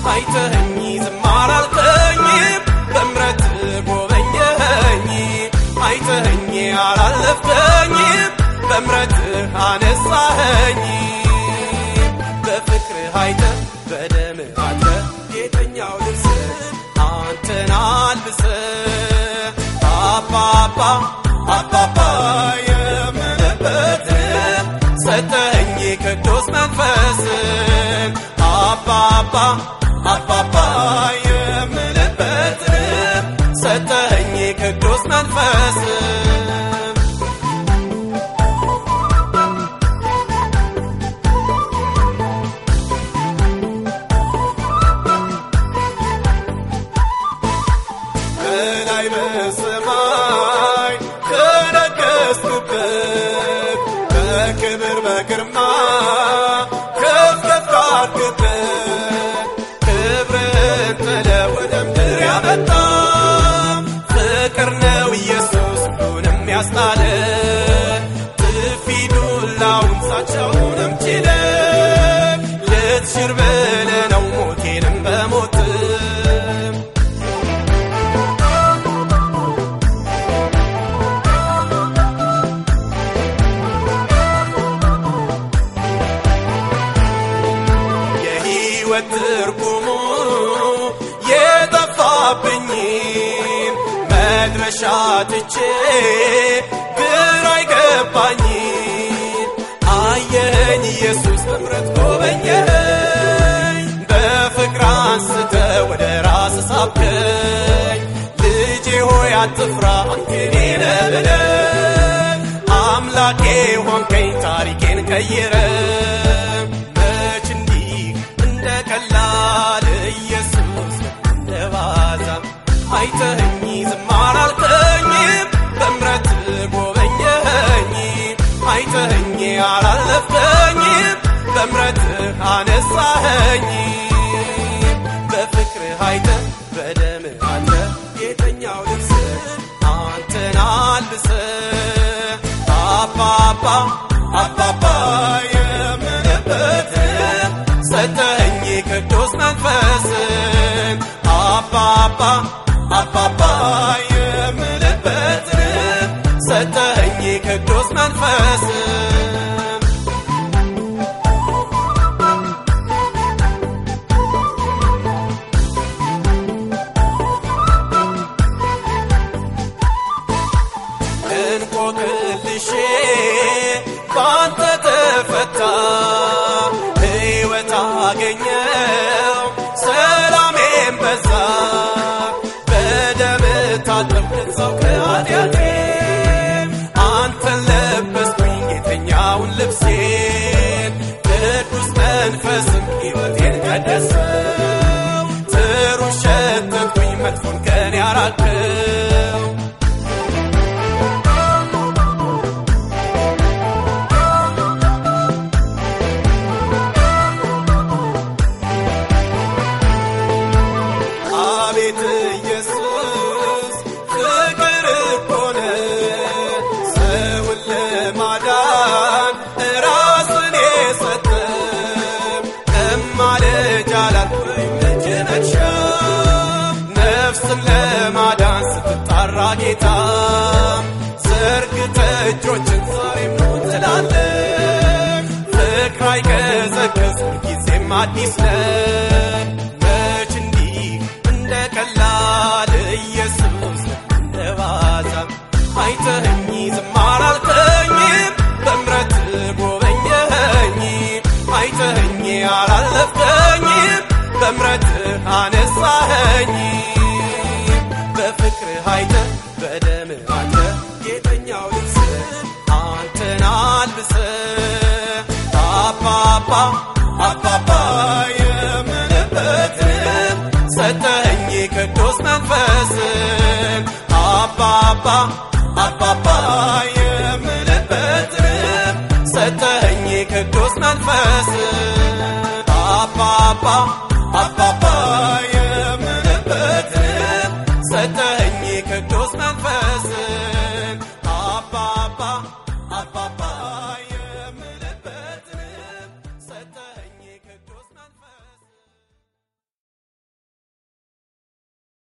አይተኸኝ ዝም አላልከኝም በምሕረት ጎበኘኸኝ አይተኸኝ አላለፍከኝም በምሕረት አነሳኸኝ በፍቅርህ አይተህ በደምህ አጥበህ ጌጠኛው ልብስህ አንተን አልብሰህ አባባ አባባ የምልበትን ሰጠኸኝ ቅዱስ መንፈስን አባባ አባባ የምልበትን ሰጠኸኝ ቅዱስ መንፈስን በላይ በሰማይ ከነገሥክበት በክብር በግርማ ከፍ ከፍ አድርግበት ክብርን ጥለህ ወደ ምድር ያመጣ ፍቅር ነው ኢየሱስ ሁሉንም ያስጣለ ጥፊ ዱላውን ሳቸውንም ችለህ ልትሽር ብለህ ነው ሞቴንም በሞት ትርጉሙ የጠፋብኝን መድረሻ ትቼ ግራ አይገባኝን አየኸኝ ኢየሱስ በምሕረት ጎበኘኸኝ በፍቅር አንስተህ ወደ ራስህ ሳብከኝ ልጄ ሆይ አትፍራ አንተ የኔ ነህ ብለህ አምላኬ ሆንከኝ ታሪኬን ቀይረህ ቀላል ኢየሱስ እንደዋዛ አይተኸኝ ዝም አላልከኝም በምሕረት ጎበኘኸኝ አይተኸኝ አላለፍከኝም በምሕረት አነሳኸኝ በፍቅርህ አይተህ በደምህ አጥበህ ጌጠኛው ልብስህ አንተን አልብሰህ አባባ አባባ የምልበትን ሰጠኸኝ ቅዱስ መንፈስን አባባ አባባ የምልበትን ሰጠኸኝ ቅዱስ መንፈስን እንቆቅልሼ ባንተ ተፈታ ሕይወት አገኘው ሰላሜን በዛ በደምህ ታጠብኩ ነጻው ከኃጢአቴ አንተን ለበስኩኝ ጌጠኛውን ልብሴን ቅዱስ መንፈስም ሕይወቴን ቀደሰው ጥሩ ሸተትኩኝ መጥፎን ከኔ አራቅኸው አቤት ኢየሱስ ፍቅር እኮ ነው ሰውን ለማዳን ራስን የሰጠ እማልጅ አላልኩኝ ልጅ ነሻ ነፍስን ለማዳን ስትጣራ ጌታ ዘርግተህ እጆችን ዛሬም ኑ ትላለህ ፍቅር አይቀዘቅዝ ሁልጊዜም አዲስ ነው ቀላል ኢየሱስ እንደዋዛ አይተኸኝ ዝም አላልከኝም በምሕረት ጎበኘኸኝ አይተኸኝ አላለፍከኝም በምሕረት አነሳኸኝ በፍቅርህ አይተህ በደምህ አጥበህ ጌጠኛው ልብስህ አንተን አልብሰህ አባባ አባባ የምልበትን ሰጠኸኝ ቅዱስ መንፈስን አባባ አባባ የምልበትን ሰጠኸኝ ቅዱስ መንፈስን አባባ አባባ